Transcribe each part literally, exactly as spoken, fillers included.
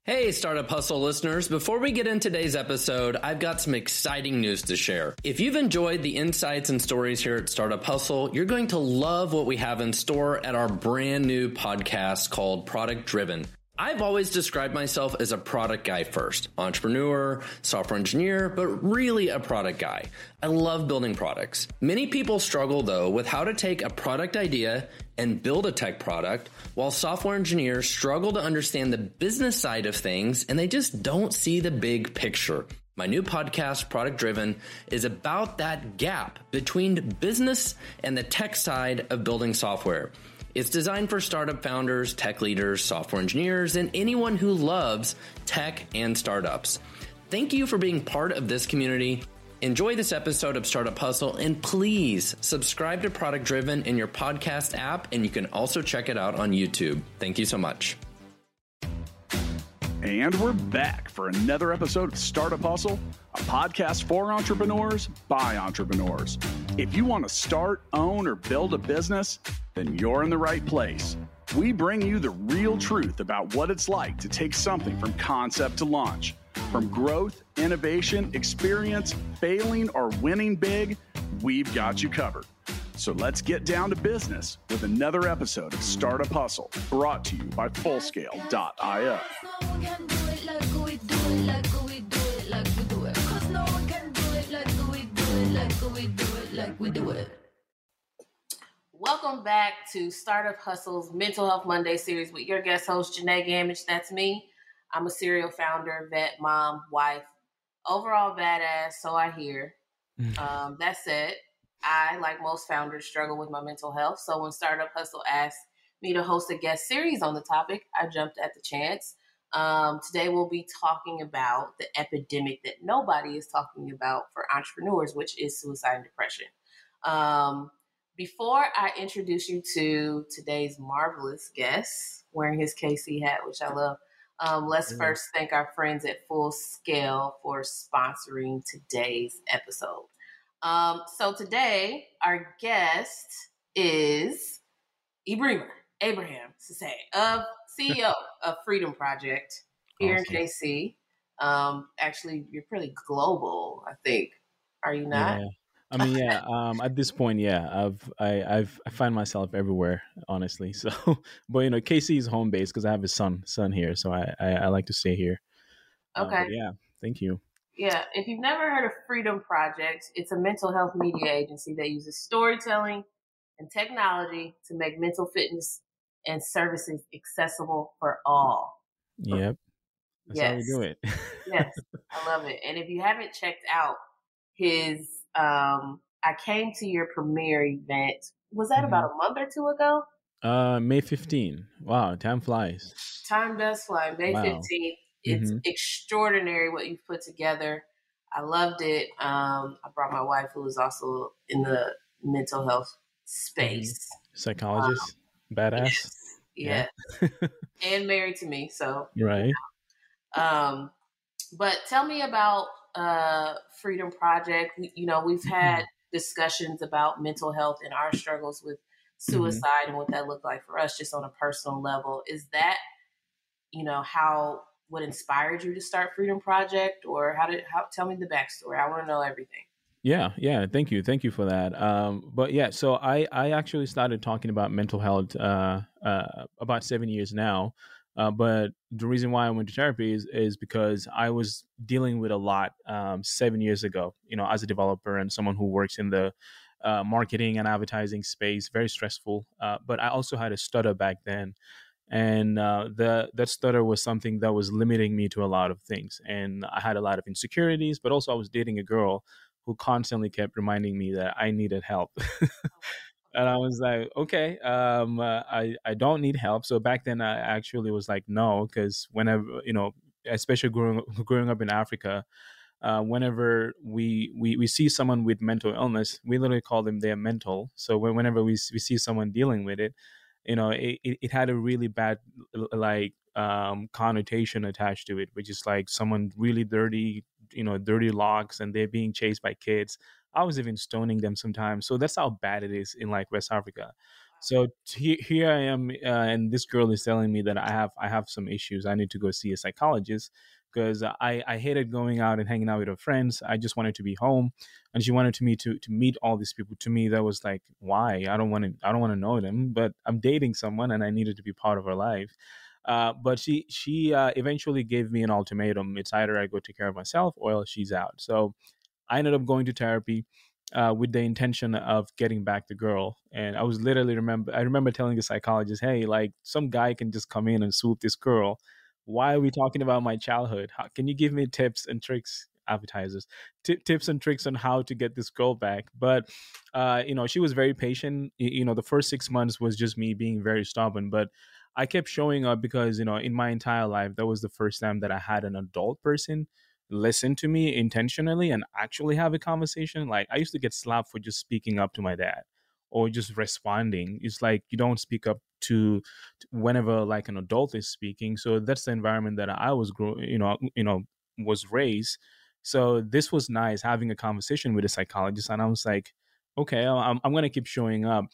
Hey, Startup Hustle listeners. Before we get into today's episode, I've got some exciting news to share. If you've enjoyed the insights and stories here at Startup Hustle, you're going to love what we have in store at our brand new podcast called Product Driven. I've always described myself as a product guy first, entrepreneur, software engineer, but really a product guy. I love building products. Many people struggle though with how to take a product idea and build a tech product, while software engineers struggle to understand the business side of things and they just don't see the big picture. My new podcast, Product Driven, is about that gap between business and the tech side of building software. It's designed for startup founders, tech leaders, software engineers, and anyone who loves tech and startups. Thank you for being part of this community. Enjoy this episode of Startup Hustle, and please subscribe to Product Driven in your podcast app, and you can also check it out on YouTube. Thank you so much. And we're back for another episode of Startup Hustle, a podcast for entrepreneurs by entrepreneurs. If you want to start, own, or build a business, then you're in the right place. We bring you the real truth about what it's like to take something from concept to launch. From growth, innovation, experience, failing, or winning big, we've got you covered. So let's get down to business with another episode of Startup Hustle, brought to you by Fullscale dot io. Welcome back to Startup Hustle's Mental Health Monday series with your guest host, Janae Gamage. That's me. I'm a serial founder, vet, mom, wife, overall badass, so I hear. Um, that said, I, like most founders, struggle with my mental health. So when Startup Hustle asked me to host a guest series on the topic, I jumped at the chance. Um, today we'll be talking about the epidemic that nobody is talking about for entrepreneurs, which is suicide and depression. Um, before I introduce you to today's marvelous guest, wearing his K C hat, which I love, um, let's mm-hmm. first thank our friends at Full Scale for sponsoring today's episode. Um, so today, our guest is Ibrahima Abraham Sase, of C E O of Freedom Project here awesome. in K C. Um, actually, you're pretty global, I think. Are you not? Yeah. I mean, yeah. Um, at this point, yeah, I've I, I've I find myself everywhere, honestly. So, but you know, K C is home base because I have a son son here, so I I, I like to stay here. Okay. Uh, yeah. Thank you. Yeah, if you've never heard of Freedom Project, it's a mental health media agency that uses storytelling and technology to make mental fitness and services accessible for all. Yep. That's yes. how we do it. Yes, I love it. And if you haven't checked out his, um, I came to your premiere event, was that mm-hmm. about a month or two ago? Uh, May fifteenth. Wow, time flies. Time does fly. May wow. fifteenth. It's mm-hmm. extraordinary what you've put together. I loved it. Um, I brought my wife, who is also in the mental health space. Psychologist, um, badass. Yes. Yeah. yeah. And married to me. So, right. You know. Um, but tell me about uh, Freedom Project. We, you know, we've had discussions about mental health and our struggles with suicide mm-hmm. and what that looked like for us just on a personal level. Is that, you know, how... what inspired you to start Freedom Project, or how did, how, tell me the backstory. I want to know everything. Yeah. Yeah. Thank you. Thank you for that. Um, but yeah, so I, I actually started talking about mental health, uh, uh, about seven years now. Uh, but the reason why I went to therapy is, is because I was dealing with a lot, um, seven years ago, you know, as a developer and someone who works in the, uh, marketing and advertising space, very stressful. Uh, but I also had a stutter back then. And uh, the, that stutter was something that was limiting me to a lot of things. And I had a lot of insecurities, but also I was dating a girl who constantly kept reminding me that I needed help. And I was like, okay, um, uh, I, I don't need help. So back then I actually was like, no, because whenever, you know, especially growing, growing up in Africa, uh, whenever we, we, we see someone with mental illness, we literally call them their mental. So whenever we, we see someone dealing with it, you know, it, it had a really bad, like, um, connotation attached to it, which is like someone really dirty, you know, dirty locks, and they're being chased by kids. I was even stoning them sometimes. So that's how bad it is in like West Africa. So he, here I am, uh, and this girl is telling me that I have I have some issues. I need to go see a psychologist because I I hated going out and hanging out with her friends. I just wanted to be home, and she wanted to me to to meet all these people. To me, that was like, why? I don't want to I don't want to know them, but I'm dating someone, and I needed to be part of her life. Uh, but she she uh, eventually gave me an ultimatum. It's either I go take care of myself or else she's out. So I ended up going to therapy uh, with the intention of getting back the girl. And I was literally remember I remember telling the psychologist, "Hey, like some guy can just come in and swoop this girl. Why are we talking about my childhood? How, can you give me tips and tricks?" Advertisers, t- tips and tricks on how to get this girl back. But uh, you know, she was very patient. Y- You know, the first six months was just me being very stubborn, but I kept showing up because you know, in my entire life, that was the first time that I had an adult person listen to me intentionally and actually have a conversation. Like I used to get slapped for just speaking up to my dad or just responding. It's like you don't speak up to, to whenever like an adult is speaking. So that's the environment that I was grow, you know, you know, was raised. So this was nice having a conversation with a psychologist, and I was like, okay, I'm I'm gonna keep showing up.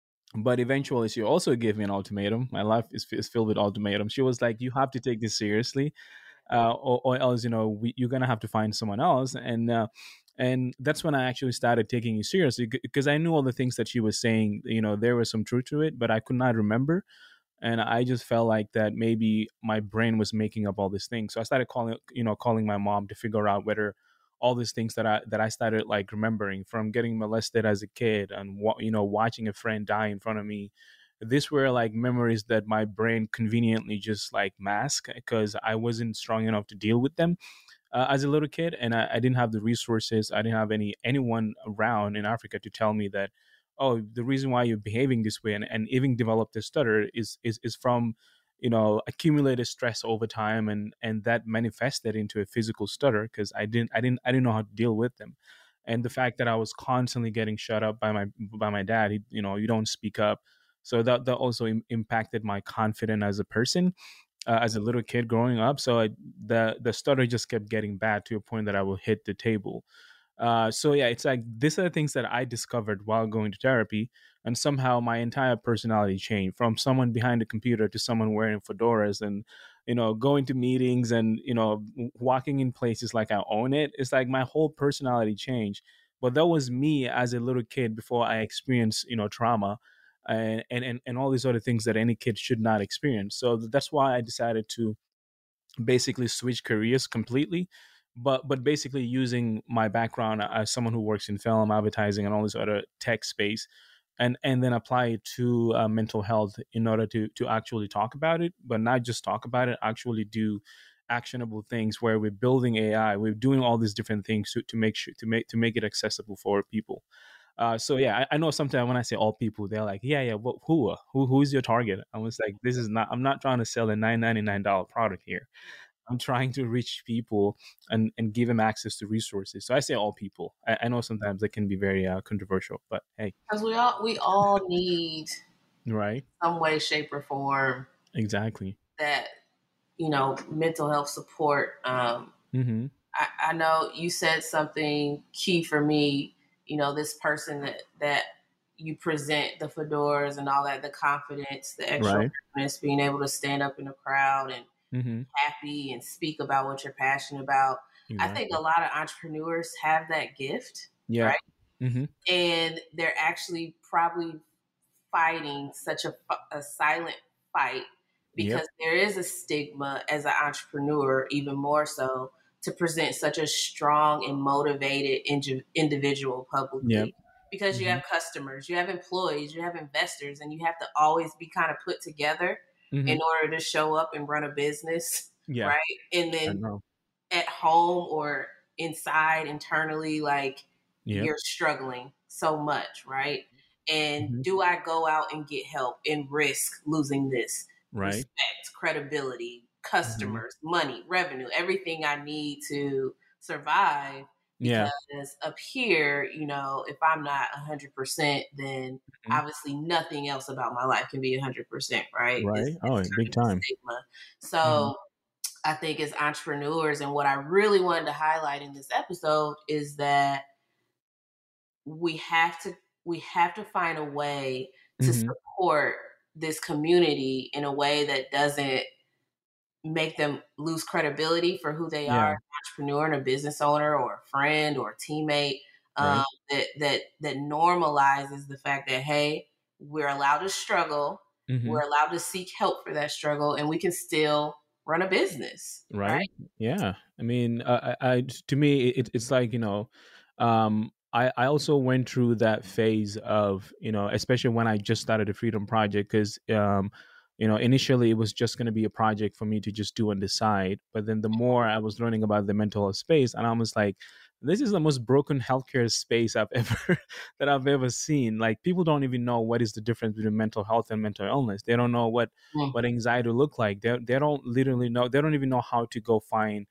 But eventually, she also gave me an ultimatum. My life is, is filled with ultimatums. She was like, "You have to take this seriously, uh, or, or else you know we, you're gonna have to find someone else." And uh, and that's when I actually started taking it seriously because I knew all the things that she was saying. You know, there was some truth to it, but I could not remember, and I just felt like that maybe my brain was making up all these things. So I started calling, you know, calling my mom to figure out whether all these things that I that I started like remembering from getting molested as a kid and you know watching a friend die in front of me. These were like memories that my brain conveniently just like masked because I wasn't strong enough to deal with them uh, as a little kid, and I, I didn't have the resources. I didn't have any anyone around in Africa to tell me that, oh, the reason why you're behaving this way and, and even developed a stutter is is is from you know accumulated stress over time, and and that manifested into a physical stutter because I didn't I didn't I didn't know how to deal with them. And the fact that I was constantly getting shut up by my by my dad, he, you know, you don't speak up, so that that also Im- impacted my confidence as a person uh, as a little kid growing up. So I, the the stutter just kept getting bad to a point that I will hit the table. Uh, so yeah, it's like these are the things that I discovered while going to therapy, and somehow my entire personality changed from someone behind a computer to someone wearing fedoras and you know going to meetings and you know walking in places like I own it. It's like my whole personality changed. But that was me as a little kid before I experienced you know trauma. And, and and and all these other things that any kid should not experience. So that's why I decided to basically switch careers completely, but but basically using my background as someone who works in film advertising and all this other tech space, and and then apply it to uh, mental health in order to to actually talk about it, but not just talk about it, actually do actionable things where we're building A I, we're doing all these different things to, to make sure to make to make it accessible for people. Uh, so yeah, I, I know sometimes when I say all people, they're like, yeah, yeah, what, who, who, who's your target? I was like, this is not. I'm not trying to sell a nine ninety nine dollar product here. I'm trying to reach people and, and give them access to resources. So I say all people. I, I know sometimes that can be very uh, controversial, but hey, Because we all we all need right? some way, shape, or form Exactly. that you know mental health support. Um, Mm-hmm. I, I know you said something key for me. You know, this person that that you present the fedoras and all that, the confidence, the Right. extrovertness, being able to stand up in a crowd and Mm-hmm. happy and speak about what you're passionate about. I think Exactly. a lot of entrepreneurs have that gift, Yeah. right? Mm-hmm. And they're actually probably fighting such a, a silent fight Yep. because there is a stigma as an entrepreneur, even more so, to present such a strong and motivated in- individual Yep. publicly. Because you Mm-hmm. have customers, you have employees, you have investors, and you have to always be kind of put together Mm-hmm. in order to show up and run a business, Yeah. right? And I then know. at home or inside internally, like Yep. you're struggling so much, right? And Mm-hmm. do I go out and get help and risk losing this Right. respect, credibility, Mm-hmm. customers, money, revenue, everything I need to survive? Yeah. Because up here, you know, if I'm not one hundred percent, then Mm-hmm. obviously nothing else about my life can be one hundred percent, right? It's, Right. Oh, it's big kind of the time. stigma. Mm-hmm. So I think as entrepreneurs, and what I really wanted to highlight in this episode is that we have to we have to find a way to Mm-hmm. support this community in a way that doesn't make them lose credibility for who they are, Yeah. an entrepreneur and a business owner or a friend or a teammate, um, Right. that that that normalizes the fact that, hey, we're allowed to struggle, Mm-hmm. we're allowed to seek help for that struggle, and we can still run a business, right? Right. Yeah. I mean, uh, I, I to me, it, it's like, you know, um, I, I also went through that phase of, you know, especially when I just started the Freedom Project, because, um, you know, initially it was just going to be a project for me to just do and decide. But then the more I was learning about the mental health space, and I was like, this is the most broken healthcare space I've ever that I've ever seen. Like, people don't even know what is the difference between mental health and mental illness. They don't know what Mm. what anxiety look like. They they don't literally know. They don't even know how to go find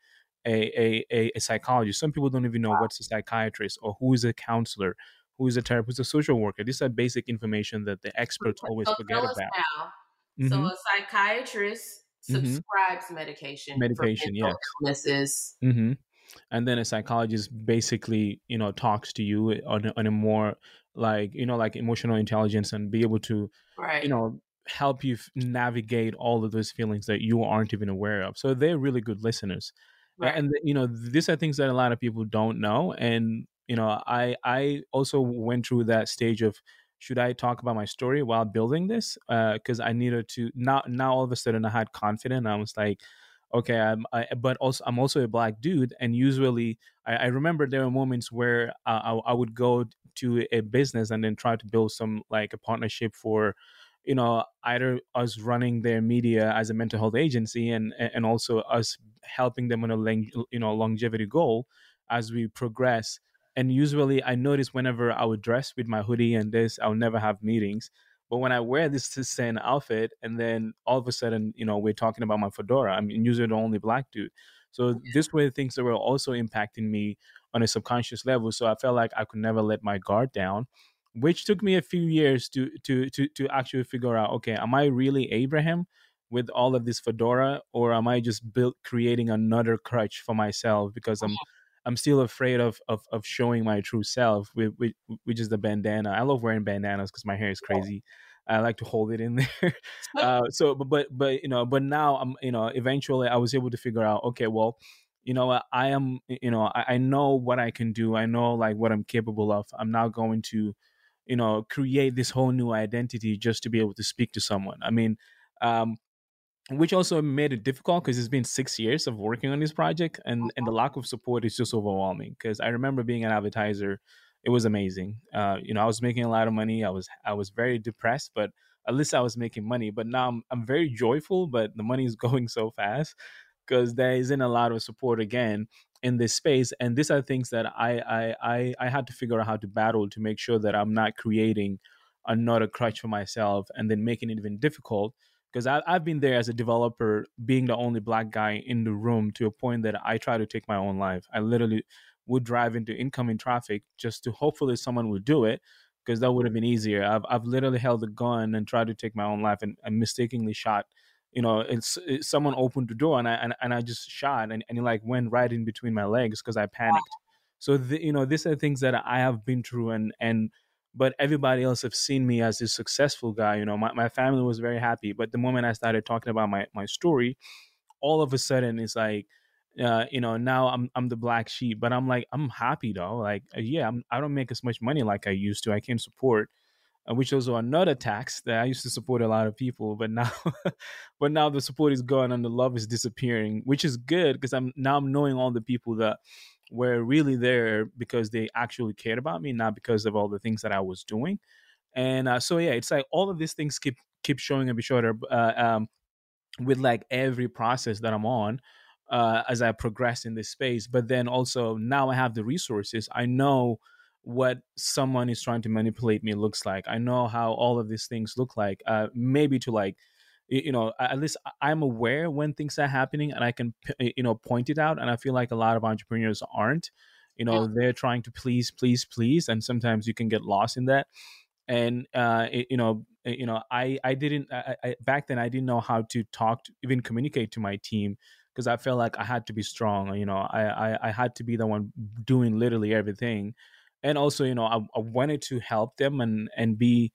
a a, a, a psychologist. Some people don't even know what's a psychiatrist or who is a counselor, who is a therapist, who's a social worker. These are basic information that the experts always So forget tell us about. now. So Mm-hmm. a psychiatrist Mm-hmm. subscribes medication for Medication, mental yes. illnesses. Mm-hmm. And then a psychologist basically, you know, talks to you on a, on a more like, you know, like emotional intelligence, and be able to, Right. you know, help you f- navigate all of those feelings that you aren't even aware of. So they're really good listeners. A- Right. And, you know, these are things that a lot of people don't know. And, you know, I I also went through that stage of, should I talk about my story while building this? Because I needed to, now now all of a sudden I had confidence. I was like, okay, I'm, I, but also I'm also a black dude, and usually I, I remember there were moments where uh, I, I would go to a business and then try to build some like a partnership for, you know, either us running their media as a mental health agency, and and also us helping them on a long, you know, longevity goal as we progress. And usually I notice whenever I would dress with my hoodie and this, I'll never have meetings. But when I wear this same outfit, and then all of a sudden, you know, we're talking about my fedora, I'm usually the only black dude. So this were things that were also impacting me on a subconscious level. So I felt like I could never let my guard down, which took me a few years to to to to actually figure out, okay, am I really Abraham with all of this fedora, or am I just built creating another crutch for myself because I'm I'm still afraid of of, of showing my true self, with, with, which is the bandana. I love wearing bandanas because my hair is crazy. I like to hold it in there. Uh, so, but, but, but, you know, but now I'm, you know, eventually I was able to figure out, okay, well, you know, I, I am, you know, I, I know what I can do. I know like what I'm capable of. I'm now going to, you know, create this whole new identity just to be able to speak to someone. I mean, um, which also made it difficult because it's been six years of working on this project, and and the lack of support is just overwhelming. Because I remember being an advertiser, it was amazing. Uh, you know, I was making a lot of money. I was I was very depressed, but at least I was making money. But now I'm I'm very joyful, but the money is going so fast because there isn't a lot of support again in this space. And these are things that I I I, I had to figure out how to battle to make sure that I'm not creating another crutch for myself and then making it even difficult, because I've been there as a developer, being the only black guy in the room, to a point that I try to take my own life. I literally would drive into incoming traffic just to hopefully someone would do it, because that would have been easier. I've I've literally held a gun and tried to take my own life, and I mistakenly shot. You know, it's, it's someone opened the door, and I and, and I just shot, and, and it like went right in between my legs because I panicked. So the, you know, these are things that I have been through, and and but everybody else have seen me as this successful guy. You know, my, my family was very happy. But the moment I started talking about my, my story, all of a sudden it's like, uh, you know, now I'm I'm the black sheep. But I'm like, I'm happy though. Like, uh, yeah, I'm, I don't make as much money like I used to. I can't support, uh, which was another tax that I used to support a lot of people. But now, but now the support is gone and the love is disappearing, which is good because I'm now I'm knowing all the people that were really there because they actually cared about me, not because of all the things that I was doing. And uh, so yeah, it's like all of these things keep keep showing up each other, uh, um, with like every process that I'm on, uh, as I progress in this space. But then also now I have the resources. I know what someone is trying to manipulate me looks like. I know how all of these things look like. Uh, maybe to like, you know, at least I'm aware when things are happening, and I can, you know, point it out. And I feel like a lot of entrepreneurs aren't. You know, they're trying to please, please, please, and sometimes you can get lost in that. And uh, it, you know, you know, I I didn't I, I, back then I didn't know how to talk, to, even communicate to my team, because I felt like I had to be strong. You know, I, I I had to be the one doing literally everything, and also, you know, I, I wanted to help them and and be,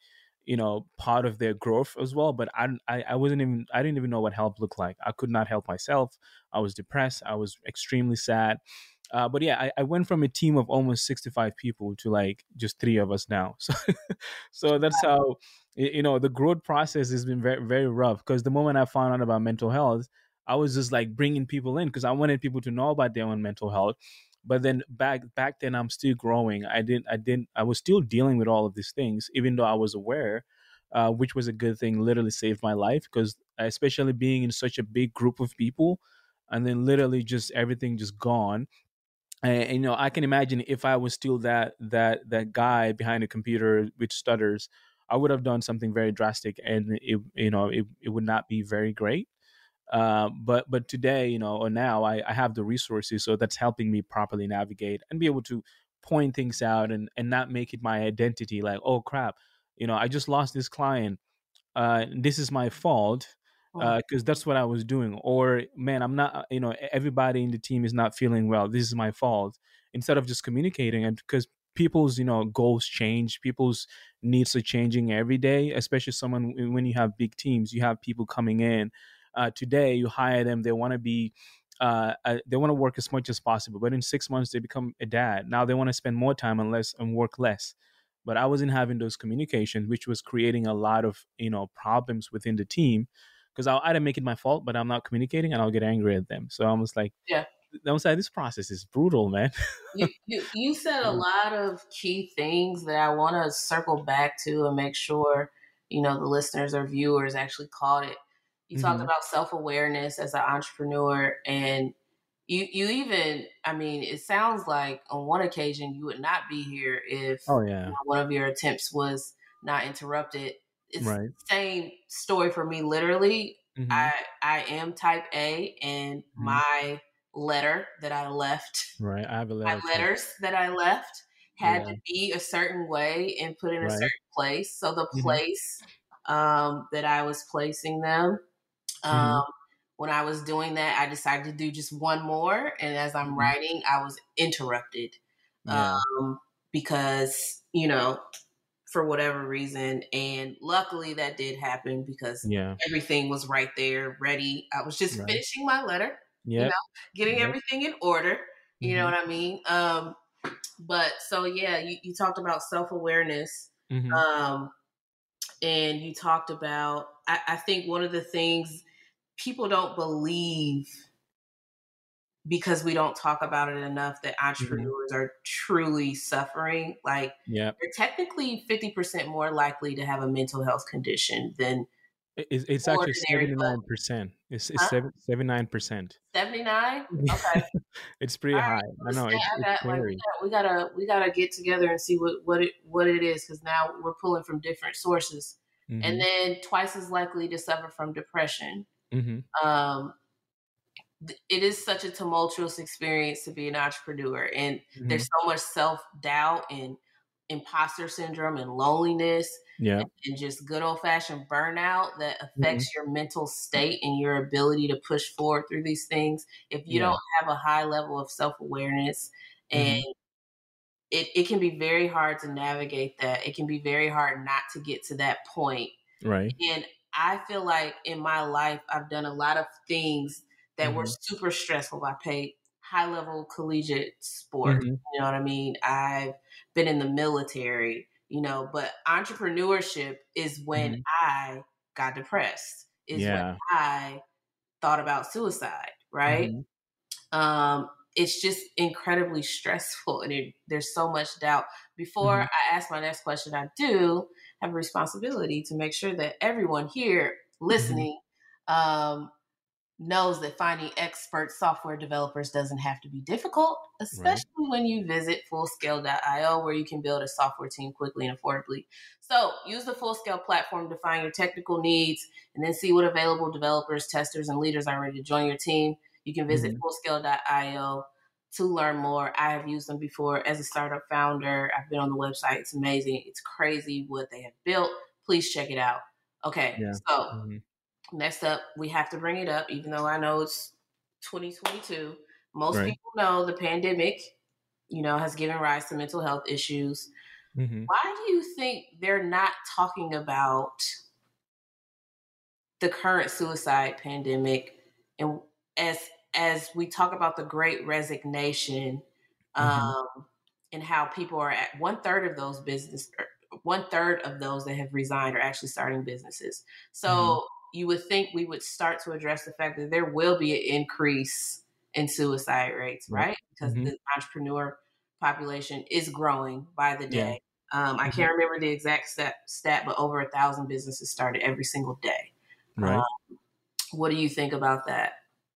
you know, part of their growth as well. But I, I, I wasn't even, I didn't even know what help looked like. I could not help myself. I was depressed. I was extremely sad. Uh, but yeah, I, I went from a team of almost sixty-five people to like just three of us now. So, so that's how, you know, the growth process has been very, very rough. Because the moment I found out about mental health, I was just like bringing people in because I wanted people to know about their own mental health. But then back back then, I'm still growing. I didn't, I didn't, I was still dealing with all of these things, even though I was aware, uh, which was a good thing. Literally saved my life because, especially being in such a big group of people, and then literally just everything just gone. And, and, you know, I can imagine if I was still that that that guy behind a computer with stutters, I would have done something very drastic, and it, you know, it, it would not be very great. Uh, but but today, you know, or now, I, I have the resources, so that's helping me properly navigate and be able to point things out and and not make it my identity. Like, oh crap, you know, I just lost this client. Uh, this is my fault Mm. because that's what I was doing. Or, man, I'm not, you know, e- everybody in the team is not feeling well. This is my fault. Instead of just communicating, and because people's, you know, goals change, people's needs are changing every day, especially someone when you have big teams, you have people coming in. Uh, today, you hire them, they want to be, uh, uh, they want to work as much as possible, but in six months they become a dad. Now they want to spend more time and less and work less. But I wasn't having those communications, which was creating a lot of, you know, problems within the team because I'll either make it my fault, but I'm not communicating, and I'll get angry at them. So I was like, Yeah. I was like, this process is brutal, man. You, you you said a lot of key things that I want to circle back to and make sure, you know, the listeners or viewers actually caught it. You talked Mhm. about self-awareness as an entrepreneur, and you you even, I mean, it sounds like on one occasion you would not be here if Oh you yeah, know, one of your attempts was not interrupted. It's the right. same story for me. Literally, Hmm. I I am type A, and Hmm. my letter that I left, Right. I have a my letter too. letters that I left had Yeah. to be a certain way and put in a Right. certain place. So the Hmm. place um, that I was placing them, Hmm. um, when I was doing that, I decided to do just one more. And as I'm Hmm. writing, I was interrupted Yeah. um, because, you know, for whatever reason. And luckily that did happen because Yeah. everything was right there, ready. I was just Right. finishing my letter, you know, Yep. getting Yep. everything in order. You know Hmm. what I mean? Um, but so, yeah, you, you talked about self awareness. Hmm. Um, and you talked about, I, I think one of the things people don't believe because we don't talk about it enough that Hmm. entrepreneurs are truly suffering. Like, Yep. they're technically fifty percent more likely to have a mental health condition than It- It's, it's actually ordinary seventy folk. nine percent. It's it's Huh? seven seventy nine percent. seventy-nine? Okay. It's pretty All high. right. So I the know stat it's I it's got, like, we scary. got, we gotta, we gotta get together and see what, what it, what it is. Cause now we're pulling from different sources, and Hmm. then twice as likely to suffer from depression. Hmm. Um, it is such a tumultuous experience to be an entrepreneur, and Hmm. there's so much self-doubt and imposter syndrome and loneliness Yeah. and, and just good old-fashioned burnout that Hmm. affects your mental state and your ability to push forward through these things if you Yeah. don't have a high level of self-awareness. And Hmm. it, it can be very hard to navigate that. It can be very hard not to get to that point. Right. And I feel like in my life, I've done a lot of things that were Hmm. super stressful. I played high level collegiate sports. Hmm. You know what I mean? I've been in the military, you know, but entrepreneurship is when Hmm. I got depressed, is when Yeah. I thought about suicide, right? Hmm. Um, it's just incredibly stressful, and it, there's so much doubt. Before Hmm. I ask my next question, I do have a responsibility to make sure that everyone here Hmm. listening um, knows that finding expert software developers doesn't have to be difficult, Right. especially when you visit fullscale dot io, where you can build a software team quickly and affordably. So use the Fullscale platform to find your technical needs and then see what available developers, testers, and leaders are ready to join your team. You can visit Hmm. fullscale dot io to learn more. I have used them before as a startup founder. I've been on the website. It's amazing. It's crazy what they have built. Please check it out. Okay, Yeah. so Hmm. next up, we have to bring it up, even though I know it's twenty twenty-two. Most Right. people know the pandemic, you know, has given rise to mental health issues. Mm-hmm. Why do you think they're not talking about the current suicide pandemic, and as as we talk about the Great Resignation, Mm-hmm. um, and how people are at one third of those business, one third of those that have resigned are actually starting businesses. Mm-hmm. So you would think we would start to address the fact that there will be an increase in suicide rates, Yep. right? Because Mm-hmm. the entrepreneur population is growing by the Yeah. day. Um, I Mm-hmm. can't remember the exact stat, stat, but over a thousand businesses started every single day. Um, Right. what do you think about that?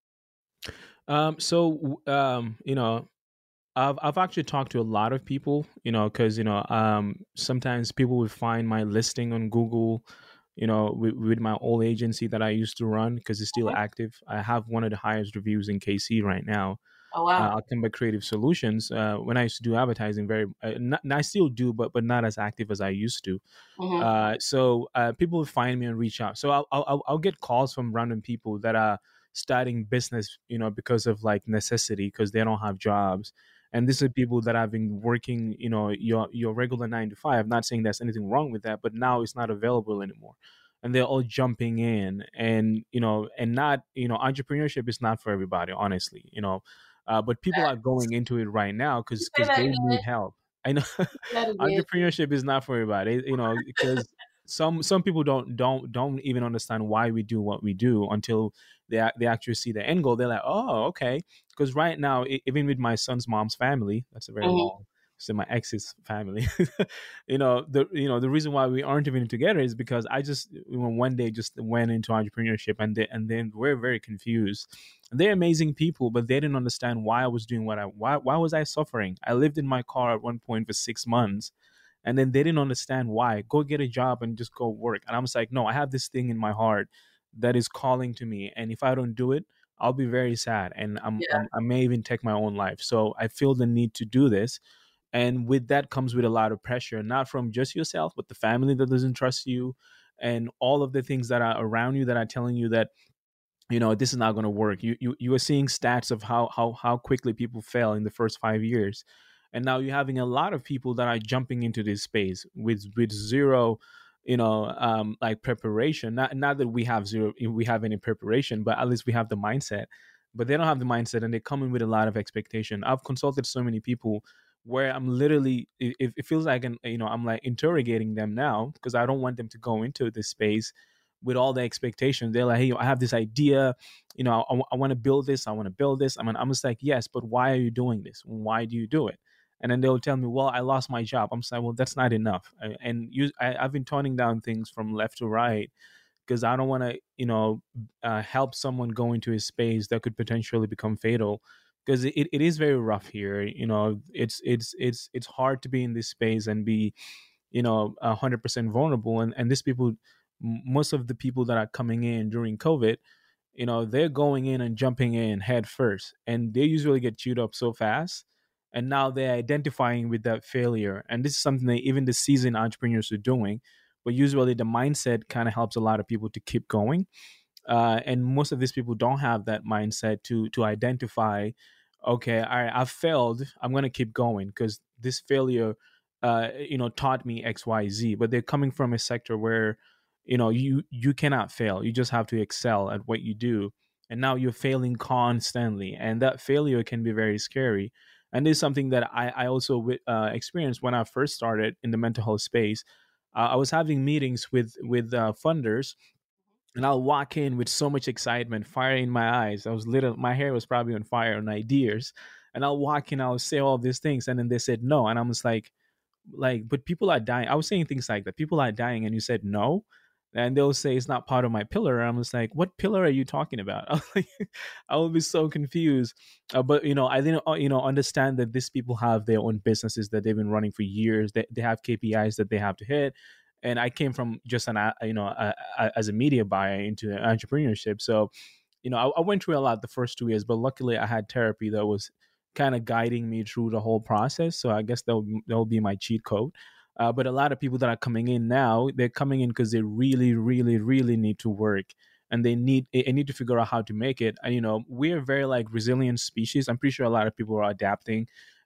Um, so, um, you know, I've I've actually talked to a lot of people, you know, because you know, um, sometimes people would find my listing on Google, you know, with, with my old agency that I used to run because it's still Mhm. active. I have one of the highest reviews in K C right now. Oh Uh, wow. Alchemba Creative Solutions. Uh, when I used to do advertising, very, uh, not, I still do, but but not as active as I used to. Hmm. Uh, so uh, people would find me and reach out. So I'll, I'll I'll get calls from random people that are starting business, you know, because of like necessity, because they don't have jobs. And these are people that have been working, you know, your your regular nine to five. I'm not saying there's anything wrong with that, but now it's not available anymore. And they're all jumping in, and you know, and not, you know, entrepreneurship is not for everybody, honestly, you know. Uh, but people are going into it right now because Say because that they again. need help. I know Say that again. entrepreneurship is not for everybody, you know, because some some people don't don't don't even understand why we do what we do until they ac- they actually see the end goal. They're like, oh, okay. Because right now, e- even with my son's mom's family, that's a very Hmm. long. So my ex's family, you know, the you know the reason why we aren't even together is because I just, you know, one day just went into entrepreneurship, and they, and then we're very confused. They're amazing people, but they didn't understand why I was doing what I why why was I suffering. I lived in my car at one point for six months, and then they didn't understand why. Go get a job and just go work. And I was like, no, I have this thing in my heart that is calling to me, and if I don't do it, I'll be very sad, and I'm, Yeah. I'm I may even take my own life. So I feel the need to do this, and with that comes with a lot of pressure, not from just yourself, but the family that doesn't trust you, and all of the things that are around you that are telling you that, you know, this is not going to work. You, you you are seeing stats of how how how quickly people fail in the first five years, and now you're having a lot of people that are jumping into this space with with zero, you know, um like preparation. Not not that we have zero, we have any preparation, but at least we have the mindset. But they don't have the mindset, and they come in with a lot of expectation. I've consulted so many people where I'm literally, it, it feels like, an, you know, I'm like interrogating them now because I don't want them to go into this space with all the expectations. They're like, hey, I have this idea, you know, I, I want to build this, I want to build this. I mean, I'm just like, yes, but why are you doing this? Why do you do it? And then they'll tell me, well, I lost my job. I'm saying, well, that's not enough. And you, I, I've been turning down things from left to right because I don't want to, you know, uh, help someone go into a space that could potentially become fatal. Because it, it is very rough here. You know, it's it's it's it's hard to be in this space and be, you know, a hundred percent vulnerable. And and these people, most of the people that are coming in during COVID, you know, they're going in and jumping in head first, and they usually get chewed up so fast. And now they're identifying with that failure, and this is something that even the seasoned entrepreneurs are doing. But usually, the mindset kind of helps a lot of people to keep going, uh, and most of these people don't have that mindset to to identify, okay, all right, I've failed, I'm going to keep going because this failure, uh, you know, taught me XYZ. But they're coming from a sector where, you know, you you cannot fail, you just have to excel at what you do. And now you're failing constantly, and that failure can be very scary. And this is something that i, I also uh, experienced when I first started in the mental health space. uh, I was having meetings with with uh, funders, and I'll walk in with so much excitement, fire in my eyes. I was little, my hair was probably on fire on ideas. And I'll walk in, I'll say all these things, and then they said no. And I was like, like, but people are dying. I was saying things like that. People are dying, and you said no. And they'll say it's not part of my pillar. And I'm just like, what pillar are you talking about? I was like, I will be so confused. Uh, but you know, I didn't, uh, you know, understand that these people have their own businesses that they've been running for years. They they have K P Is that they have to hit. And I came from just an, uh, you know, a, a, as a media buyer into entrepreneurship. So, you know, I, I went through a lot the first two years, but luckily I had therapy that was kind of guiding me through the whole process. So I guess that will that will be my cheat code. Uh, but a lot of people that are coming in now, they're coming in because they really, really, really need to work, and they need they need to figure out how to make it. And you know, we're very like resilient species. I'm pretty sure a lot of people are adapting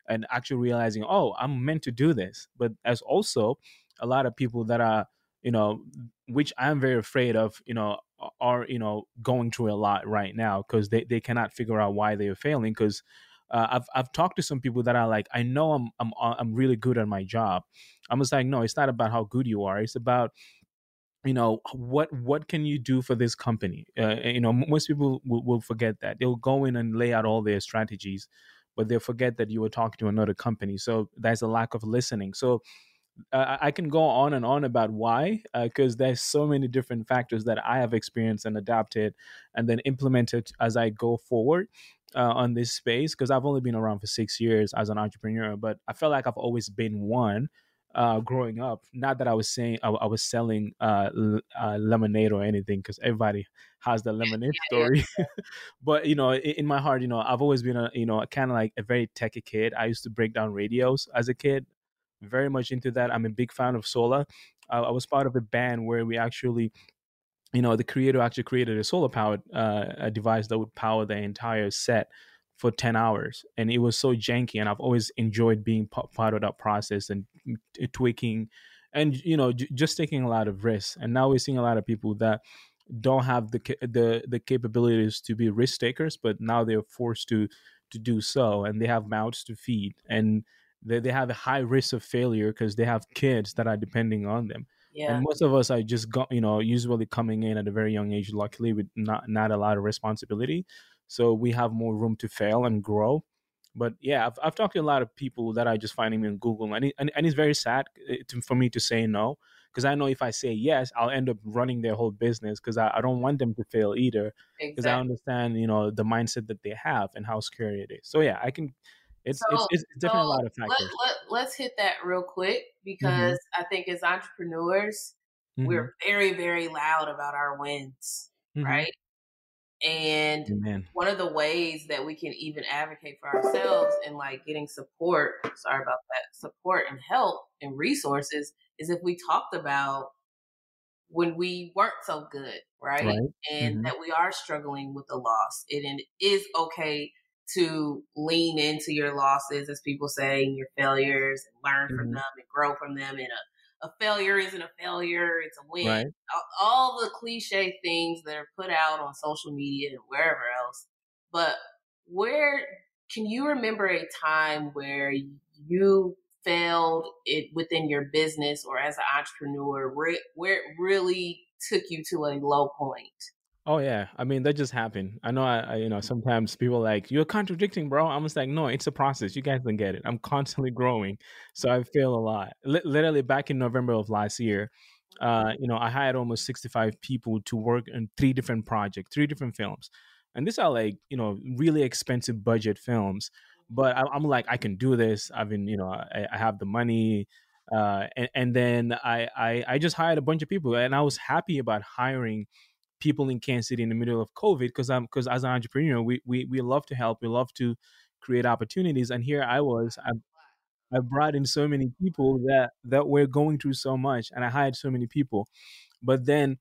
and actually realizing, oh, I'm meant to do this. But as also a lot of people that are, you know, which I'm very afraid of, you know, are, you know, going through a lot right now because they, they cannot figure out why they are failing. Because uh, I've I've talked to some people that are like, I know I'm I'm I'm really good at my job. I'm just like, no, it's not about how good you are. It's about, you know, what what can you do for this company. Uh, you know, most people will, will forget that. They'll go in and lay out all their strategies, but they'll forget that you were talking to another company. So there's a lack of listening. So uh, I can go on and on about why, because uh, there's so many different factors that I have experienced and adapted and then implemented as I go forward uh, on this space. Because I've only been around for six years as an entrepreneur, but I felt like I've always been one uh, growing up. Not that I was saying I, I was selling uh, l- uh, lemonade or anything, because everybody has the lemonade Yeah, story. But you know, in, in my heart, you know, I've always been a, you know, kind of like a very techy kid. I used to break down radios as a kid, very much into that. I'm a big fan of solar. Uh, I was part of a band where we actually, you know, the creator actually created a solar powered uh, a device that would power the entire set for ten hours. And it was so janky. And I've always enjoyed being p- part of that process and t- tweaking and, you know, j- just taking a lot of risks. And now we're seeing a lot of people that don't have the ca- the the capabilities to be risk takers, but now they're forced to to do so, and they have mouths to feed, and they, they have a high risk of failure because they have kids that are depending on them. And yeah. most of us are just go, you know, usually coming in at a very young age, luckily with not not a lot of responsibility, so we have more room to fail and grow. But yeah, I've, I've talked to a lot of people that are just finding me on Google, and it, and, and it's very sad uh, to, for me to say no, because I know if I say yes, I'll end up running their whole business, because I, I don't want them to fail either, because I Exactly. understand, you know, the mindset that they have and how scary it is. So yeah, I can. It's it's So, it's so definitely a lot of let, factors. let, let's hit that real quick Hmm. because I think as entrepreneurs, Hmm. we're very, very loud about our wins, Hmm. right? And Amen. one of the ways that we can even advocate for ourselves and like getting support, sorry about that, support and help and resources is if we talked about when we weren't so good, right? Right. And Hmm. that we are struggling with the loss. It, and it is okay to lean into your losses, as people say, and your failures, and learn from Hmm. them and grow from them. And a, a failure isn't a failure, it's a win. Right. All, all the cliche things that are put out on social media and wherever else. But where can you remember a time where you failed it within your business or as an entrepreneur where, where it really took you to a low point? Oh yeah, I mean that just happened. I know. I, I you know sometimes people are like, you're contradicting, bro. I'm just like, no, it's a process. You guys don't get it. I'm constantly growing, so I fail a lot. Li- literally back in November of last year, uh, you know, I hired almost sixty-five people to work on three different projects, three different films, and these are like, you know, really expensive budget films. But I, I'm like, I can do this. I've been, you know, I, I have the money. Uh, and, and then I, I I just hired a bunch of people, and I was happy about hiring people in Kansas City in the middle of COVID, because I'm because as an entrepreneur, we, we we love to help, we love to create opportunities, and here I was, I I brought in so many people that that were going through so much, and I hired so many people, but then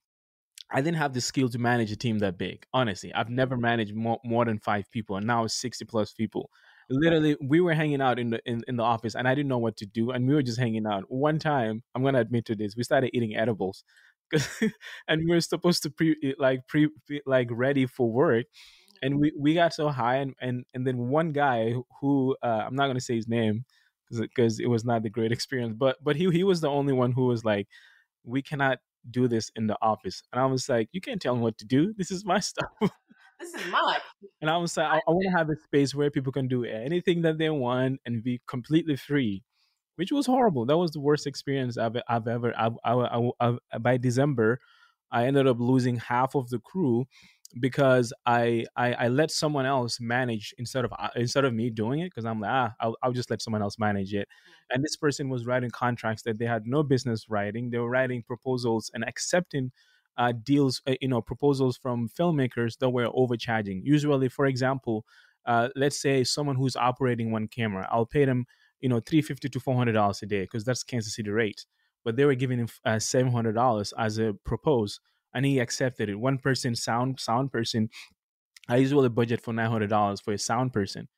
I didn't have the skill to manage a team that big. Honestly, I've never managed more, more than five people, and now it's sixty plus people. Literally, we were hanging out in the in, in the office, and I didn't know what to do, and we were just hanging out. One time, I'm gonna admit to this, we started eating edibles, 'cause- and we were supposed to pre like pre pre- like ready for work, and we, we got so high, and, and and then one guy who uh, I'm not gonna say his name because it was not the great experience, but but he he was the only one who was like, we cannot do this in the office. And I was like, you can't tell me what to do. This is my stuff. This is mine. And I was like, I, I want to have a space where people can do anything that they want and be completely free, which was horrible. That was the worst experience I've, I've ever. I, I, I, I, by December, I ended up losing half of the crew because I, I I let someone else manage instead of uh, instead of me doing it, because I'm like, ah I'll, I'll just let someone else manage it. And this person was writing contracts that they had no business writing. They were writing proposals and accepting uh, deals, uh, you know, proposals from filmmakers that were overcharging. Usually, for example, uh, let's say someone who's operating one camera, I'll pay them, you know, three fifty to four hundred dollars a day, because that's Kansas City rate. But they were giving him uh, seven hundred dollars as a propose, and he accepted it. One person, sound sound person, I usually budget for nine hundred dollars for a sound person.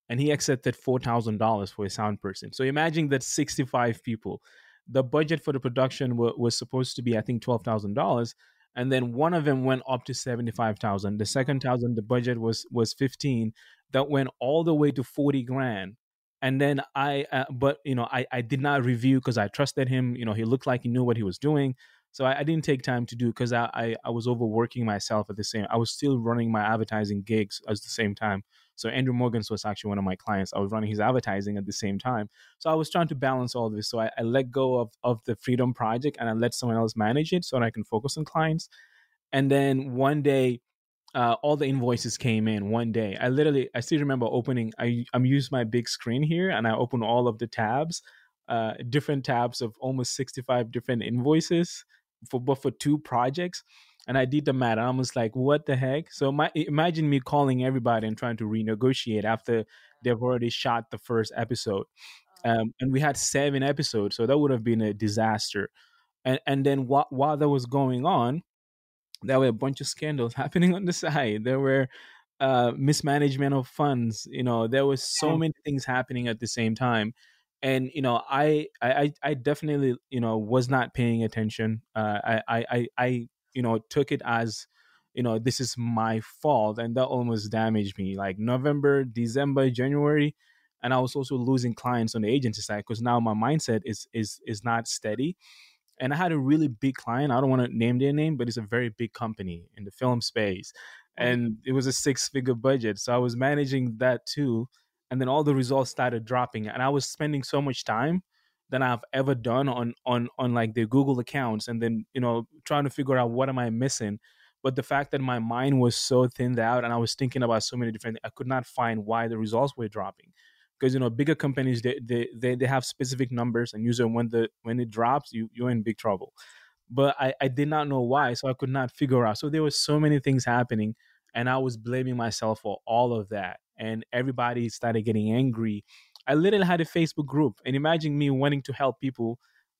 and he accepted four thousand dollars for a sound person. So imagine that sixty-five people. The budget for the production w- was supposed to be, I think, twelve thousand dollars, and then one of them went up to seventy-five thousand. The second thousand, the budget was was fifteen. That went all the way to forty grand. And then I, uh, but you know, I I did not review because I trusted him. You know, he looked like he knew what he was doing. So I, I didn't take time to do because I, I I was overworking myself at the same. I was still running my advertising gigs at the same time. So Andrew Morgans was actually one of my clients. I was running his advertising at the same time. So I was trying to balance all this. So I, I let go of, of the Freedom Project and I let someone else manage it so that I can focus on clients. And then one day, uh, all the invoices came in one day. I literally, I still remember opening, I, I'm used my big screen here and I opened all of the tabs, uh, different tabs of almost sixty-five different invoices for, but for two projects. And I did the math. I was like, what the heck? So my, imagine me calling everybody and trying to renegotiate after they've already shot the first episode. Um, and we had seven episodes. So that would have been a disaster. And, and then wh- while that was going on, there were a bunch of scandals happening on the side. There were uh, mismanagement of funds. You know, there was so many things happening at the same time. And, you know, I, I, I definitely, you know, was not paying attention. Uh, I, I, I, I you know, took it as, you know, this is my fault. And that almost damaged me. Like November, December, January. And I was also losing clients on the agency side because now my mindset is is is not steady. And I had a really big client. I don't want to name their name, but it's a very big company in the film space. And it was a six-figure budget. So I was managing that too. And then all the results started dropping. And I was spending so much time than I've ever done on on on like the Google accounts, and then, you know, trying to figure out what am I missing. But the fact that my mind was so thinned out and I was thinking about so many different things, I could not find why the results were dropping. Because, you know, bigger companies, they, they they they have specific numbers, and usually when the when it drops, you you're in big trouble. But I, I did not know why, so I could not figure out. So there were so many things happening, and I was blaming myself for all of that. And everybody started getting angry. I literally had a Facebook group, and imagine me wanting to help people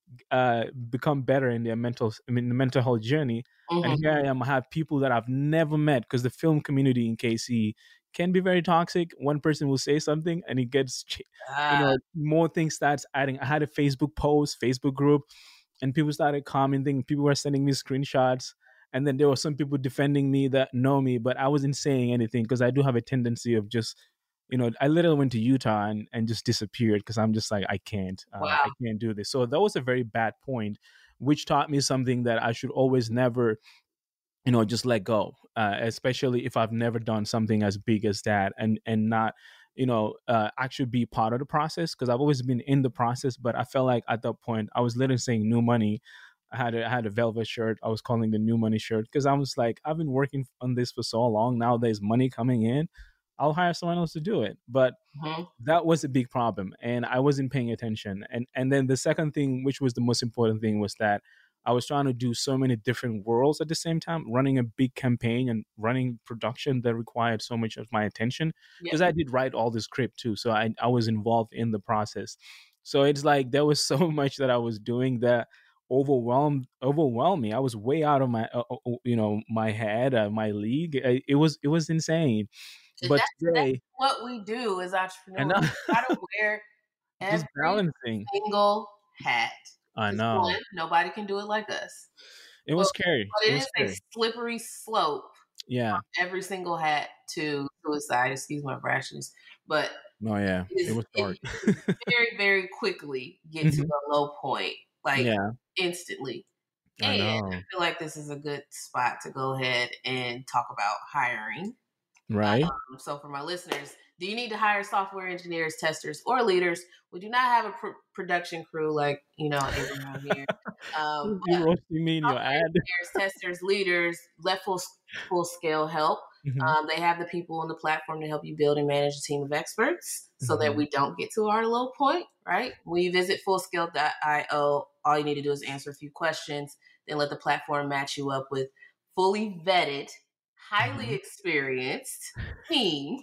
uh, become better in their mental, I mean, the mental health journey. Mm-hmm. And here I am, I have people that I've never met, because the film community in K C can be very toxic. One person will say something, and it gets, you know, more things starts adding. I had a Facebook post, Facebook group, and people started commenting. People were sending me screenshots. And then there were some people defending me that know me, but I wasn't saying anything because I do have a tendency of just, you know, I literally went to Utah and, and just disappeared because I'm just like, I can't, uh, wow. I can't do this. So that was a very bad point, which taught me something that I should always never, you know, just let go, uh, especially if I've never done something as big as that, and, and not, you know, uh, actually be part of the process, because I've always been in the process. But I felt like at that point, I was literally saying new money. I had a, I had a velvet shirt. I was calling the new money shirt because I was like, I've been working on this for so long. Now there's money coming in. I'll hire someone else to do it. But mm-hmm. that was a big problem, and I wasn't paying attention. And and then the second thing, which was the most important thing, was that I was trying to do so many different worlds at the same time, running a big campaign and running production that required so much of my attention, because yeah. I did write all the script too. So I, I was involved in the process. So it's like there was so much that I was doing that overwhelmed overwhelmed me. I was way out of my uh, you know my head, uh, my league. It was it was insane. So but that's, today, that's what we do as entrepreneurs. We try to wear every just balancing single hat. I know. One, nobody can do it like us. It was but, scary. But it, it is scary. A slippery slope. Yeah. Every single hat to suicide. Excuse my brashness, but no, yeah, it, is, it was dark. It very, very quickly get to a low point, like yeah. instantly. And I, I feel like this is a good spot to go ahead and talk about hiring. Right. Um, so for my listeners, do you need to hire software engineers, testers, or leaders? We do not have a pr- production crew like, you know, Abraham here. Um, you roasting me in your ad. Engineers, testers, leaders, let full, full scale help. Mm-hmm. Um, they have the people on the platform to help you build and manage a team of experts so mm-hmm. that we don't get to our low point, right? When you visit full scale dot io, all you need to do is answer a few questions, then let the platform match you up with fully vetted, highly mm-hmm. experienced team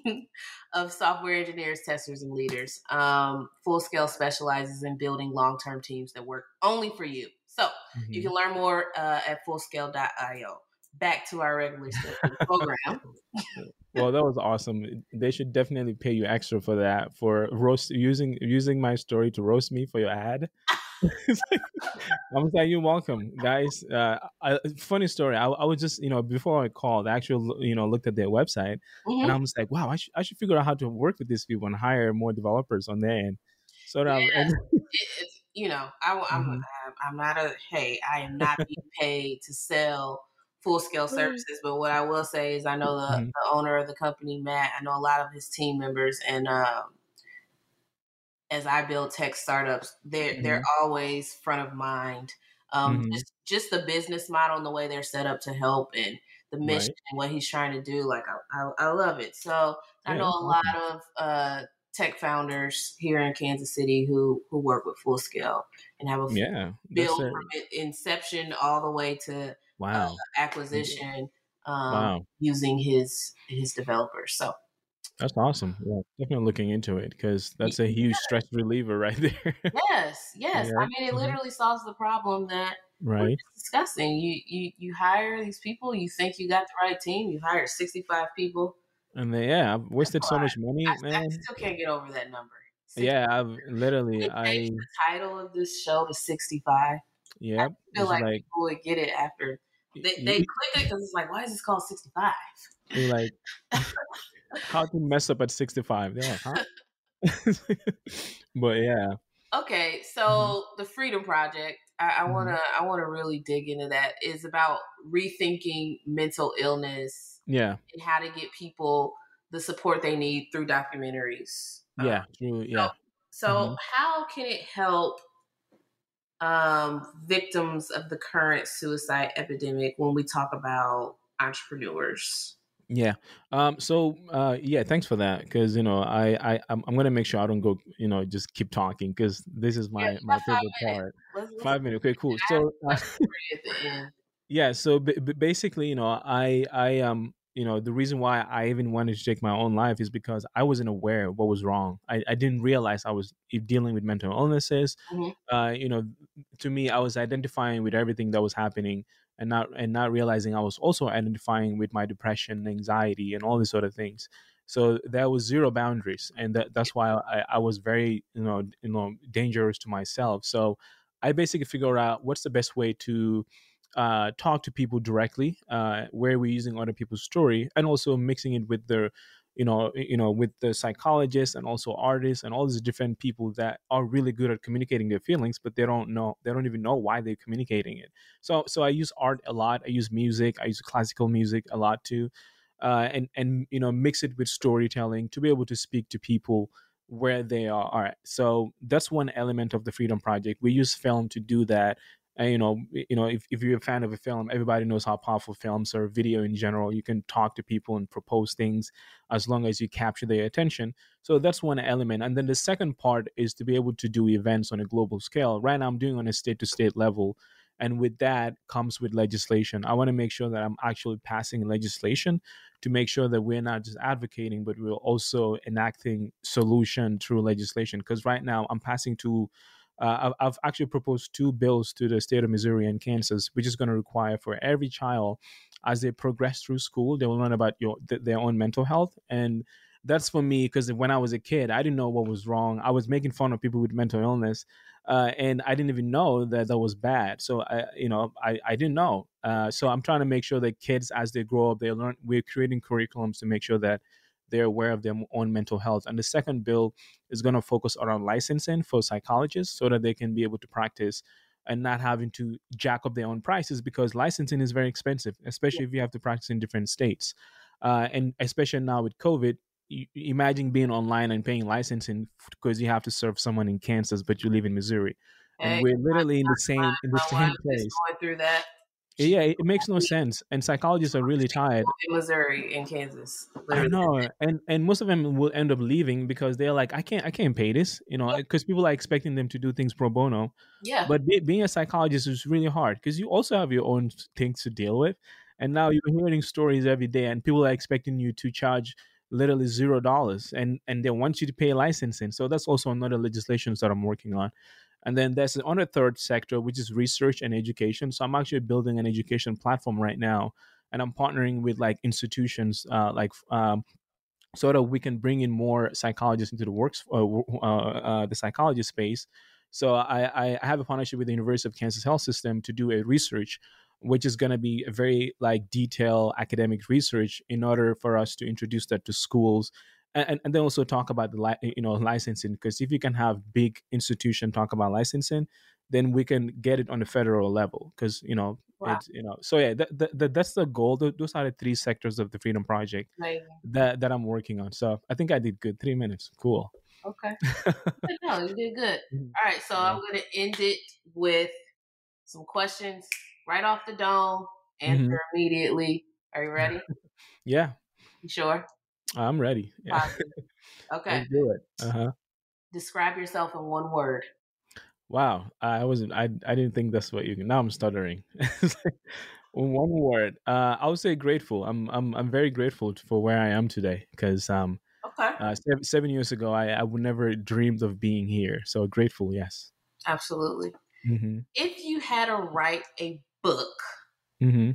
of software engineers, testers, and leaders. Um, Full Scale specializes in building long-term teams that work only for you. So mm-hmm. you can learn more uh, at full scale dot io. Back to our regular program. Well, that was awesome. They should definitely pay you extra for that, for roast using using my story to roast me for your ad. It's like, I'm like, you're welcome, guys. Uh, I, funny story. I, I was just, you know, before I called, I actually, you know, looked at their website, and Hmm. I was like, wow, I should, I should figure out how to work with these people and hire more developers on their end. So that, Yeah, and it, it's you know, I, I'm Mhm. I'm not a hey, I am not being paid to sell full scale services, but what I will say is I know the, Mhm. the owner of the company, Matt. I know a lot of his team members, and um, as I build tech startups, they're they're Mhm. always front of mind. Um, Mhm. just just the business model and the way they're set up to help, and the mission Right. and what he's trying to do. Like I, I, I love it. So I Yeah, know that's a lot awesome. of uh, tech founders here in Kansas City who who work with Full Scale and have a Yeah, that's build it. from inception all the way to uh, Wow. acquisition um, Wow. using his his developers. So That's awesome. Yeah, definitely looking into it because y- that's a huge stress reliever right there. yes, yes. Yeah. I mean, it Mhm. literally solves the problem that we're Right. just discussing. You you you hire these people. You think you got the right team. You hired sixty five people. And then, yeah, I've That's wasted a so lot. much I, money, I man. still can't get over that number. Six. Yeah, I've literally, They I, changed the title of this show to sixty five. I yep, feel it's like like, people would get it after y- they they y- click it because it's like, why is this called sixty five? you're like, how to mess up at sixty-five? They're like, huh? But yeah. Okay, Mhm. so the Freedom Project, I, I wanna Mhm. I wanna really dig into that. Is about rethinking mental illness Yeah. and how to get people the support they need through documentaries. Uh, Yeah. True. so Yeah. so Hmm. how can it help um, victims of the current suicide epidemic when we talk about entrepreneurs? Yeah. Um. So. Uh. Yeah. Thanks for that. Because you know, I. I. I'm, I'm gonna make sure I don't go. You know, just keep talking because this is Yeah, my you my got five favorite minutes. part. Let's let's Five minutes. Okay. Cool. I have So. a Uh, question for you at the end. yeah. So b- b- basically, you know, I. I um. You know, the reason why I even wanted to take my own life is because I wasn't aware of what was wrong. I, I didn't realize I was dealing with mental illnesses. Mhm. Uh, you know, to me, I was identifying with everything that was happening, and not and not realizing I was also identifying with my depression, anxiety, and all these sort of things. So there was zero boundaries, and that, that's why I, I was very, you know, you know, dangerous to myself. So I basically figured out what's the best way to uh, talk to people directly, uh, where we're using other people's story, and also mixing it with the, you know, you know, with the psychologists and also artists and all these different people that are really good at communicating their feelings, but they don't know, they don't even know why they're communicating it. So, so I use art a lot. I use music. I use classical music a lot too, uh, and and you know, mix it with storytelling to be able to speak to people where they are. All right. So that's one element of the Freedom Project. We use film to do that. And, you know, you know, if, if you're a fan of a film, everybody knows how powerful films or video in general. You can talk to people and propose things as long as you capture their attention. So that's one element. And then the second part is to be able to do events on a global scale. Right now, I'm doing on a state to state level. And with that comes with legislation. I want to make sure that I'm actually passing legislation to make sure that we're not just advocating, but we're also enacting solution through legislation. Because right now, I'm passing to uh, I've, I've actually proposed two bills to the state of Missouri and Kansas, which is going to require for every child, as they progress through school, they will learn about your th- their own mental health. And that's for me because when I was a kid, I didn't know what was wrong. I was making fun of people with mental illness, uh, and I didn't even know that that was bad. So I, you know, I, I didn't know. Uh, so I'm trying to make sure that kids, as they grow up, they learn. We're creating curriculums to make sure that they're aware of their own mental health. And the second bill is going to focus around licensing for psychologists so that they can be able to practice and not having to jack up their own prices because licensing is very expensive, especially if you have to practice in different states. Uh, and especially now with COVID, you, imagine being online and paying licensing because you have to serve someone in Kansas, but you live in Missouri, and Hey, we're literally in the same in the my wife same is place. going through that. She Yeah, it makes no sense, and psychologists are really tired. in Missouri and Kansas, I literally. know, and and most of them will end up leaving because they're like, I can't, I can't pay this, you know, because people are expecting them to do things pro bono. Yeah, But be, being a psychologist is really hard because you also have your own things to deal with, and now you're hearing stories every day, and people are expecting you to charge literally zero dollars, and and they want you to pay licensing. So that's also another legislation that I'm working on. And then there's another third sector, which is research and education. So I'm actually building an education platform right now and I'm partnering with like institutions, uh, like um, so that we can bring in more psychologists into the works, uh, uh, uh, the psychology space. So I, I have a partnership with the University of Kansas Health System to do a research, which is going to be a very like detailed academic research in order for us to introduce that to schools, and, and then also talk about the li- you know licensing, because if you can have big institution talk about licensing, then we can get it on the federal level, because you know Wow. it's you know so yeah that, that, that, that's the goal. Th- those are the three sectors of the Freedom Project Amazing. that that I'm working on. So I think I did good. Three minutes, cool. Okay. No, you did good. Mhm. All right, so Yeah. I'm going to end it with some questions right off the dome. Answer Mhm. immediately. Are you ready? Yeah, You sure? I'm ready. Yeah. Positive. Okay. Let's do it. Uh-huh. Describe yourself in one word. Wow, I wasn't. I I didn't think that's what you can. Now I'm stuttering. It's like, one word. Uh, I would say grateful. I'm I'm I'm very grateful for where I am today, because um Okay. uh, seven, seven years ago I I would never dreamed of being here. So grateful. Yes. Absolutely. Mm-hmm. If you had to write a book Mm-hmm.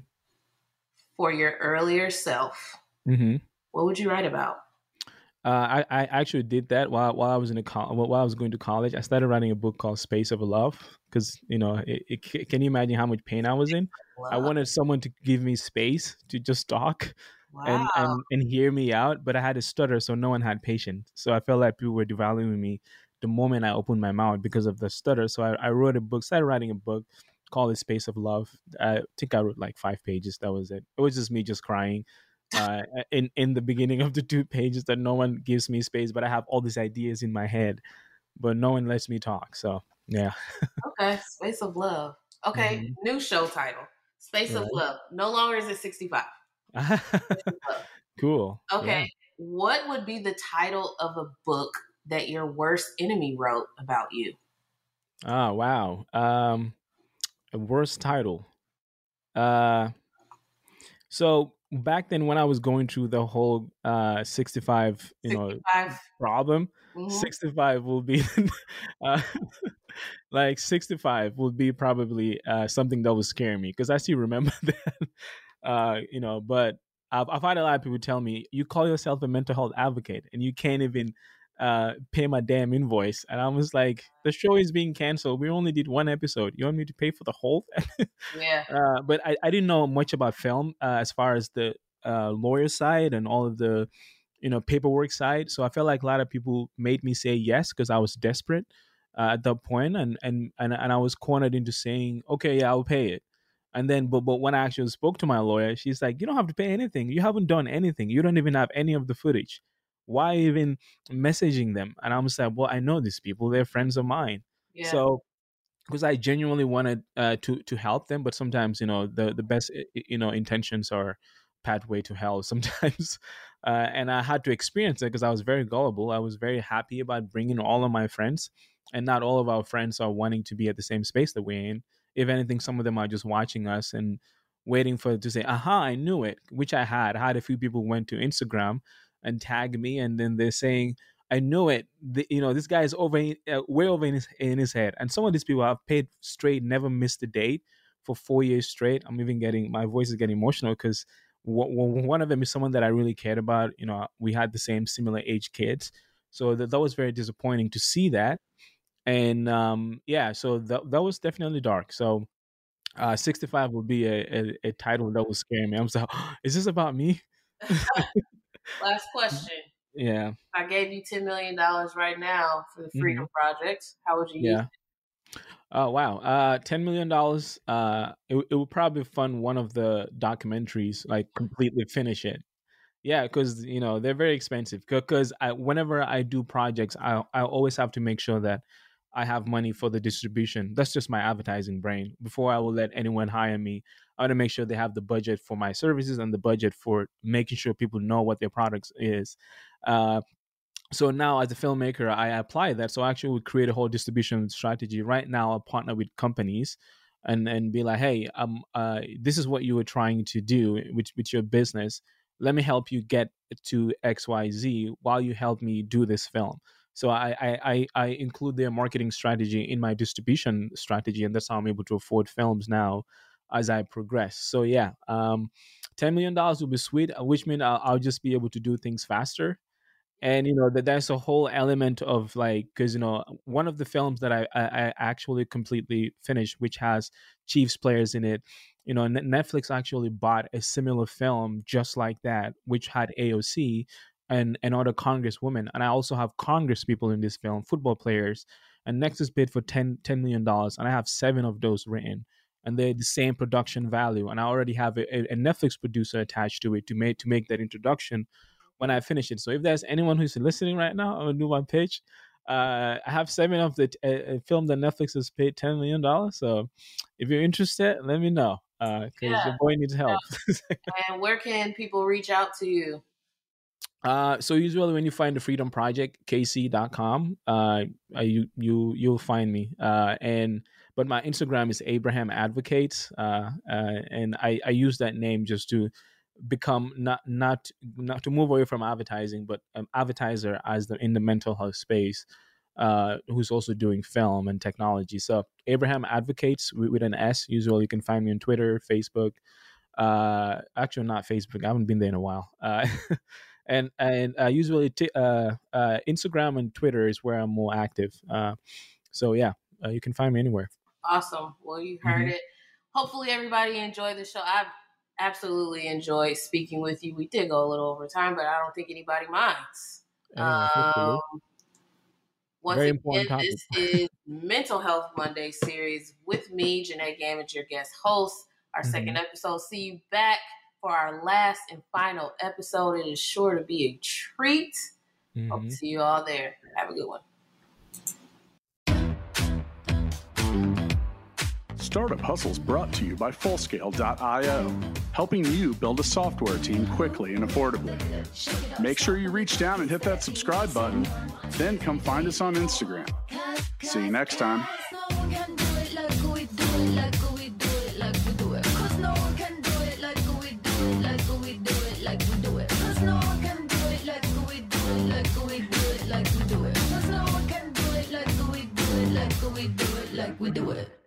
for your earlier self, Mm-hmm. what would you write about? Uh, I, I actually did that while while I was in a col- while I was going to college. I started writing a book called Space of Love, because you know it, it, can you imagine how much pain I was in? I Love. wanted someone to give me space to just talk and Wow. and and hear me out, but I had a stutter, so no one had patience. So I felt like people were devaluing me the moment I opened my mouth because of the stutter. So I, I wrote a book, started writing a book called The Space of Love. I think I wrote like five pages. That was it. It was just me just crying uh, in in the beginning of the two pages, that no one gives me space, but I have all these ideas in my head, but no one lets me talk. So yeah. Okay. Space of Love. Okay. Mhm. New show title. Space of Right. Love. No longer is it sixty-five. Cool. Okay. Yeah. What would be the title of a book that your worst enemy wrote about you? Oh wow. Um, a worst title. Uh, so back then when I was going through the whole uh sixty-five, you know, sixty-five. problem, Mhm. sixty-five will be uh, like sixty-five would be probably uh something that would scare me, because I still remember that. Uh, you know, but I've, I've had a lot of people tell me, you call yourself a mental health advocate and you can't even uh pay my damn invoice, and I was like, the show is being canceled, we only did one episode, you want me to pay for the whole thing? Yeah. uh but I, I didn't know much about film, uh, as far as the uh lawyer side and all of the you know paperwork side. So I felt like a lot of people made me say yes because I was desperate uh, at that point, and, and and and I was cornered into saying, okay, yeah, I'll pay it. And then, but but when I actually spoke to my lawyer, she's like, you don't have to pay anything. You haven't done anything. You don't even have any of the footage. Why even messaging them? And I was like, well, I know these people. They're friends of mine. Yeah. So because I genuinely wanted uh, to to help them, but sometimes you know the the best you know intentions are pathway to hell sometimes, uh, and I had to experience it because I was very gullible. I was very happy about bringing all of my friends, and not all of our friends are wanting to be at the same space that we're in. If anything, some of them are just watching us and waiting for to say, "Aha, I knew it," which I had. I had a few people who went to Instagram and tagged me, and then they're saying, I knew it. The, you know, this guy is over, uh, way over in his in his head. And some of these people I've paid straight, never missed a date for four years straight. I'm even getting my voice is getting emotional because w- w- one of them is someone that I really cared about. You know, we had the same similar age kids, so that that was very disappointing to see that. And um, yeah, so that that was definitely dark. So uh, sixty-five would be a, a, a title that would scare me. I was like, is this about me? Last question. Yeah. If I gave you ten million dollars right now for the Freedom Mhm. Project, how would you use Yeah. it? Oh wow. Uh ten million dollars. Uh it, it would probably fund one of the documentaries, like completely finish it. Yeah, because you know they're very expensive. Because I, whenever I do projects, I I always have to make sure that I have money for the distribution. That's just my advertising brain. Before I will let anyone hire me, I want to make sure they have the budget for my services and the budget for making sure people know what their products is. Uh, so now as a filmmaker, I apply that. So I actually would create a whole distribution strategy. Right now I partner with companies and and be like, hey, um uh this is what you were trying to do with with your business. Let me help you get to XYZ while you help me do this film. So I i i, I include their marketing strategy in my distribution strategy, and that's how I'm able to afford films now as I progress. So yeah, um ten million dollars would be sweet, which means I'll, I'll just be able to do things faster. And you know that that's a whole element of like, because you know one of the films that I, I I actually completely finished, which has Chiefs players in it. You know, Netflix actually bought a similar film just like that, which had A O C and and other congresswomen, and I also have Congress people in this film, football players. And Nexus bid for ten million dollars, and I have seven of those written, and they're the same production value. And I already have a, a Netflix producer attached to it to make to make that introduction when I finish it. So if there's anyone who's listening right now, I'm gonna do my pitch. Uh, I have seven of the uh, film that Netflix has paid ten million dollars. So if you're interested, let me know because uh, yeah. your boy needs help. Yeah. And where can people reach out to you? Uh, so usually when you find the Freedom Project, K C dot com, uh, you you you'll find me. Uh, and but my Instagram is Abraham Advocates, uh, uh, and I, I use that name just to become not not not to move away from advertising, but an advertiser as the in the mental health space, uh, who's also doing film and technology. So Abraham Advocates with, with an S. Usually you can find me on Twitter, Facebook. Uh, actually not Facebook. I haven't been there in a while. Uh, and and uh, usually t- uh, uh, Instagram and Twitter is where I'm more active. Uh, so yeah, uh, you can find me anywhere. Awesome. Well, you heard mm-hmm. it. Hopefully everybody enjoyed the show. I've absolutely enjoyed speaking with you. We did go a little over time, but I don't think anybody minds. Yeah, um, once Very again, this is Mental Health Monday series with me, Janae Gamage, your guest host. Our mm-hmm. second episode. See you back for our last and final episode. It is sure to be a treat. Mm-hmm. Hope to see you all there. Have a good one. Startup Hustles brought to you by Fullscale dot io, helping you build a software team quickly and affordably. Make sure you reach down and hit that subscribe button, then come find us on Instagram. See you next time. We do it.